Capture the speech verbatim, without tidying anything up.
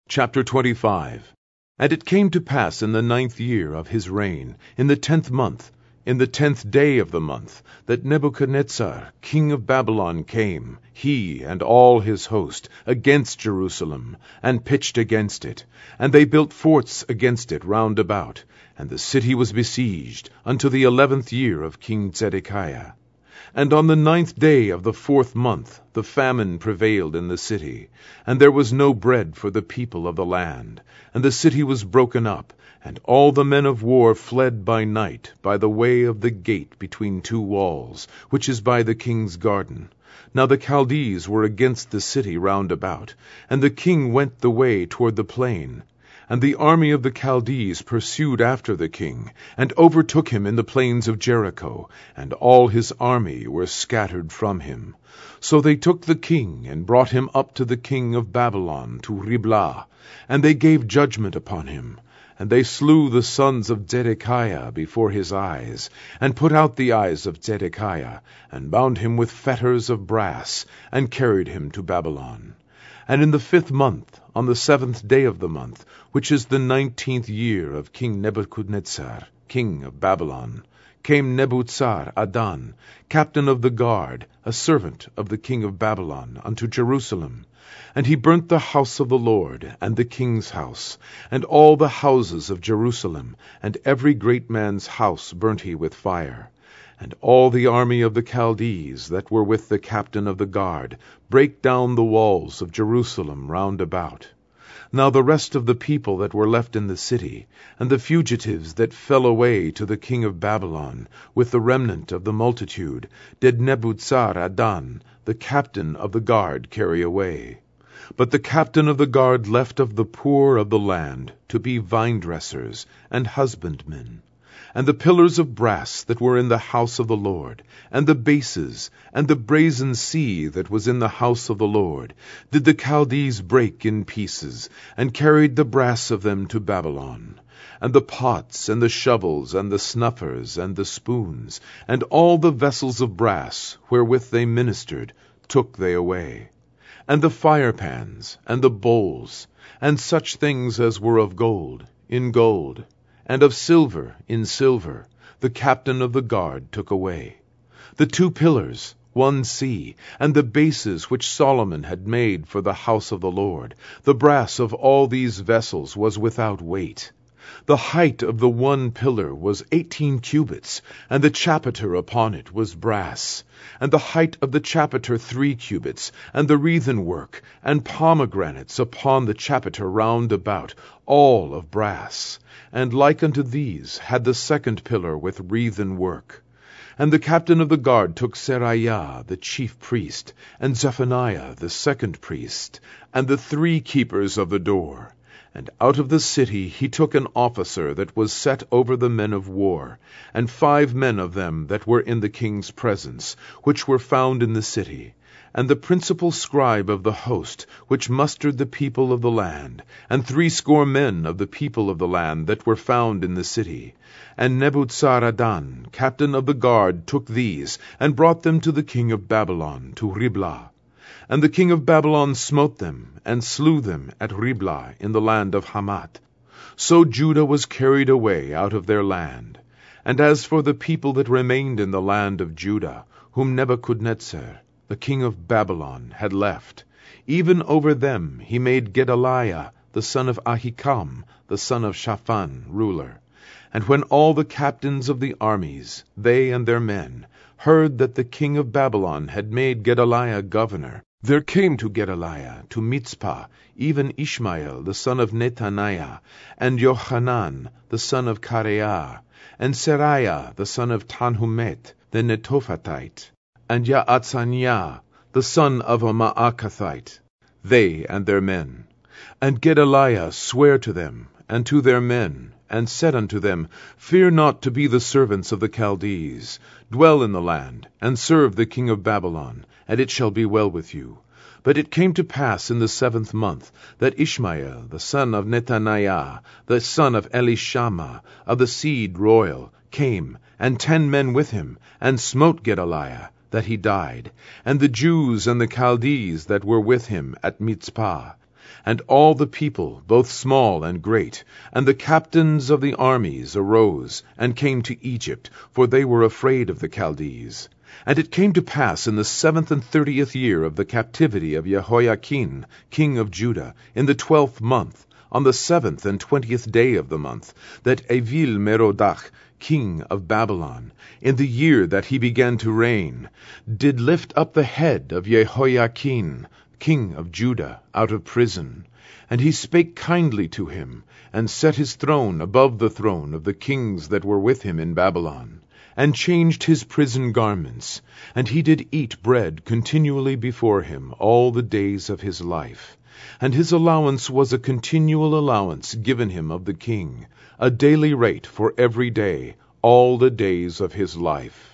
Chapter twenty-five. And it came to pass in the ninth year of his reign, in the tenth month, in the tenth day of the month, that Nebuchadnezzar, king of Babylon, came, he and all his host, against Jerusalem, and pitched against it. And they built forts against it round about, and the city was besieged, unto the eleventh year of King Zedekiah. And on the ninth day of the fourth month the famine prevailed in the city, and there was no bread for the people of the land. And the city was broken up, and all the men of war fled by night by the way of the gate between two walls, which is by the king's garden. Now the Chaldees were against the city round about, and the king went the way toward the plain. And the army of the Chaldees pursued after the king, and overtook him in the plains of Jericho, and all his army were scattered from him. So they took the king, and brought him up to the king of Babylon, to Riblah, and they gave judgment upon him. And they slew the sons of Zedekiah before his eyes, and put out the eyes of Zedekiah, and bound him with fetters of brass, and carried him to Babylon. And in the fifth month, on the seventh day of the month, which is the nineteenth year of King Nebuchadnezzar, king of Babylon, came Nebuzaradan, captain of the guard, a servant of the king of Babylon, unto Jerusalem. And he burnt the house of the Lord, and the king's house, and all the houses of Jerusalem, and every great man's house burnt he with fire. And all the army of the Chaldees that were with the captain of the guard brake down the walls of Jerusalem round about. Now the rest of the people that were left in the city, and the fugitives that fell away to the king of Babylon, with the remnant of the multitude, did Nebuzaradan, the captain of the guard, carry away. But the captain of the guard left of the poor of the land to be vine-dressers and husbandmen. And the pillars of brass that were in the house of the Lord, and the bases, and the brazen sea that was in the house of the Lord, did the Chaldees break in pieces, and carried the brass of them to Babylon. And the pots, and the shovels, and the snuffers, and the spoons, and all the vessels of brass wherewith they ministered, took they away. And the firepans, and the bowls, and such things as were of gold, in gold, and of silver in silver, the captain of the guard took away. The two pillars, one sea, and the bases which Solomon had made for the house of the Lord, the brass of all these vessels was without weight. The height of the one pillar was eighteen cubits, and the chapiter upon it was brass, and the height of the chapiter three cubits, and the wreathen work, and pomegranates upon the chapiter round about, all of brass. And like unto these had the second pillar with wreathen work. And the captain of the guard took Seraiah the chief priest, and Zephaniah the second priest, and the three keepers of the door. And out of the city he took an officer that was set over the men of war, and five men of them that were in the king's presence, which were found in the city, and the principal scribe of the host, which mustered the people of the land, and threescore men of the people of the land that were found in the city. And Nebuzaradan, captain of the guard, took these, and brought them to the king of Babylon, to Riblah. And the king of Babylon smote them, and slew them at Riblah in the land of Hamath. So Judah was carried away out of their land. And as for the people that remained in the land of Judah, whom Nebuchadnezzar, the king of Babylon, had left, even over them he made Gedaliah the son of Ahikam, the son of Shaphan, ruler. And when all the captains of the armies, they and their men, heard that the king of Babylon had made Gedaliah governor, there came to Gedaliah to Mizpah even Ishmael the son of Nethaniah, and Johanan the son of Kareah, and Seraiah the son of Tanhumet the Netophathite, and Jaatzaniah the son of a Maacathite, they and their men. And Gedaliah sware to them, and to their men, and said unto them, Fear not to be the servants of the Chaldees. Dwell in the land, and serve the king of Babylon, and it shall be well with you. But it came to pass in the seventh month, that Ishmael the son of Nethaniah, the son of Elishama, of the seed royal, came, and ten men with him, and smote Gedaliah, that he died, and the Jews and the Chaldees that were with him at Mizpah. And all the people, both small and great, and the captains of the armies arose, and came to Egypt, for they were afraid of the Chaldees. And it came to pass in the seventh and thirtieth year of the captivity of Jehoiachin, king of Judah, in the twelfth month, on the seventh and twentieth day of the month, that Evil-Merodach, king of Babylon, in the year that he began to reign, did lift up the head of Jehoiachin, king of Judah, out of prison. And he spake kindly to him, and set his throne above the throne of the kings that were with him in Babylon, and changed his prison garments, and he did eat bread continually before him all the days of his life. And his allowance was a continual allowance given him of the king, a daily rate for every day, all the days of his life.